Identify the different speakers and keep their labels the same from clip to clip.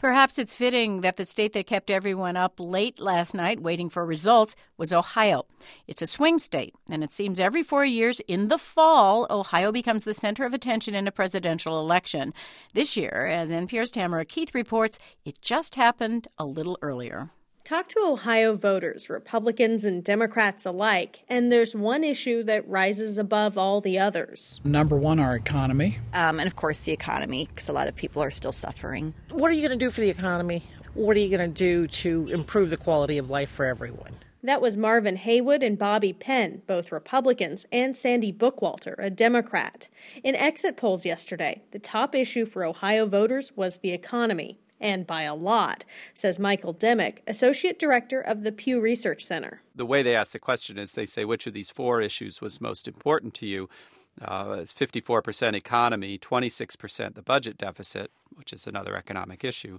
Speaker 1: Perhaps it's fitting that the state that kept everyone up late last night waiting for results was Ohio. It's a swing state, and it seems every 4 years in the fall, Ohio becomes the center of attention in a presidential election. This year, as NPR's Tamara Keith reports, it just happened a little earlier.
Speaker 2: Talk to Ohio voters, Republicans and Democrats alike, and there's one issue that rises above all the others.
Speaker 3: Number one, our economy.
Speaker 4: And of course, the economy, because a lot of people are still suffering.
Speaker 5: What are you going to do for the economy? What are you going to do to improve the quality of life for everyone?
Speaker 2: That was Marvin Haywood and Bobby Penn, both Republicans, and Sandy Bookwalter, a Democrat. In exit polls yesterday, the top issue for Ohio voters was the economy. And by a lot, says Michael Dimick, Associate Director of the Pew Research Center.
Speaker 6: The way they ask the question is they say, which of these four issues was most important to you? It's 54% economy, 26% the budget deficit, which is another economic issue,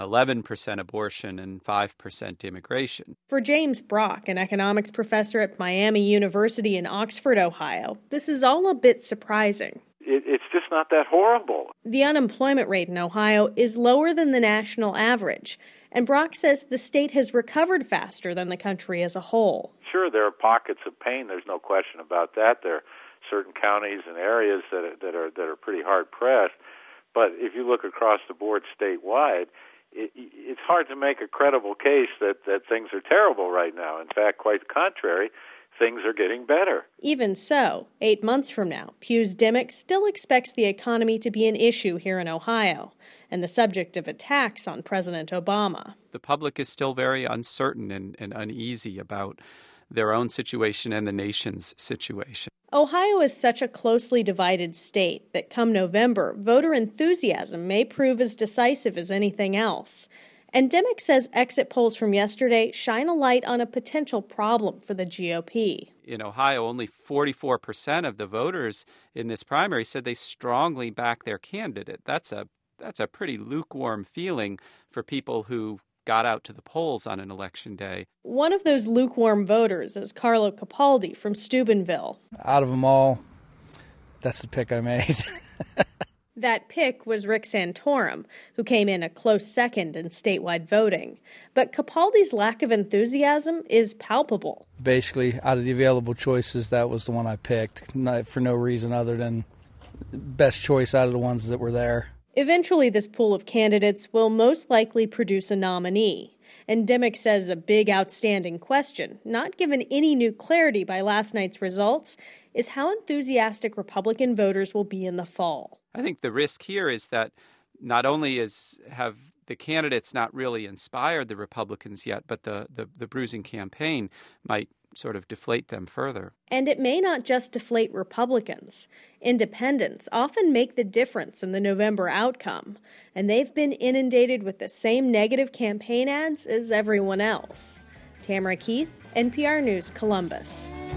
Speaker 6: 11% abortion, and 5% immigration.
Speaker 2: For James Brock, an economics professor at Miami University in Oxford, Ohio, this is all a bit surprising.
Speaker 7: It's just not that horrible.
Speaker 2: The unemployment rate in Ohio is lower than the national average, and Brock says the state has recovered faster than the country as a whole.
Speaker 7: Sure, there are pockets of pain. There's no question about that. There are certain counties and areas that are pretty hard pressed. But if you look across the board statewide, it's hard to make a credible case that things are terrible right now. In fact, quite the contrary. Things are getting better.
Speaker 2: Even so, 8 months from now, Pew's Dimick still expects the economy to be an issue here in Ohio and the subject of attacks on President Obama.
Speaker 6: The public is still very uncertain and uneasy about their own situation and the nation's situation.
Speaker 2: Ohio is such a closely divided state that come November, voter enthusiasm may prove as decisive as anything else. And Dimick says exit polls from yesterday shine a light on a potential problem for the GOP.
Speaker 6: In Ohio, only 44% of the voters in this primary said they strongly back their candidate. That's a pretty lukewarm feeling for people who got out to the polls on an election day.
Speaker 2: One of those lukewarm voters is Carlo Capaldi from Steubenville.
Speaker 3: Out of them all, that's the pick I made.
Speaker 2: That pick was Rick Santorum, who came in a close second in statewide voting. But Capaldi's lack of enthusiasm is palpable.
Speaker 3: Basically, out of the available choices, that was the one I picked, not for no reason other than best choice out of the ones that were there.
Speaker 2: Eventually, this pool of candidates will most likely produce a nominee. And Dimick says a big outstanding question, not given any new clarity by last night's results, is how enthusiastic Republican voters will be in the fall.
Speaker 6: I think the risk here is that not only have the candidates not really inspired the Republicans yet, but the bruising campaign might sort of deflate them further.
Speaker 2: And it may not just deflate Republicans. Independents often make the difference in the November outcome, and they've been inundated with the same negative campaign ads as everyone else. Tamara Keith, NPR News, Columbus.